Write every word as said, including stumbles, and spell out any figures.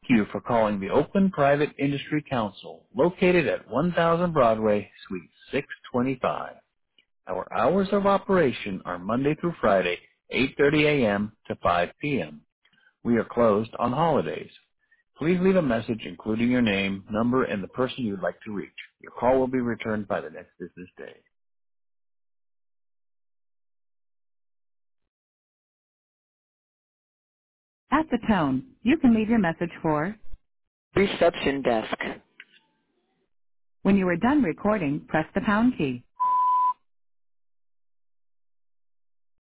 you for calling the Oakland Private Industry Council, located at one thousand Broadway, Suite six twenty-five. Our hours of operation are Monday through Friday, eight thirty a.m. to five p.m. We are closed on holidays. Please leave a message including your name, number, and the person you'd like to reach. Your call will be returned by the next business day. At the tone, you can leave your message for. Reception desk. When you are done recording, press the pound key.